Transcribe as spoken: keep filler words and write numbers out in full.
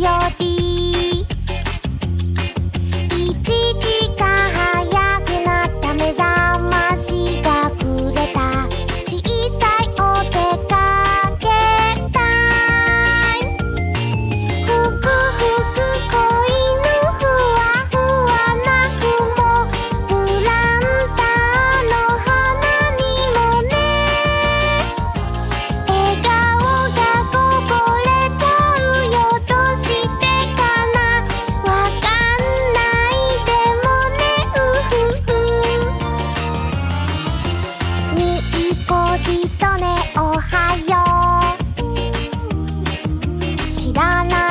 よりいちじかん早くなった目覚ましがくれた小さいお出かけタイムふくふく子犬ふわふわな雲プランターの花にもね笑顔がこぼれちゃうよどうしてかなわかんないでもねうふふにっこりとねおはよう知らない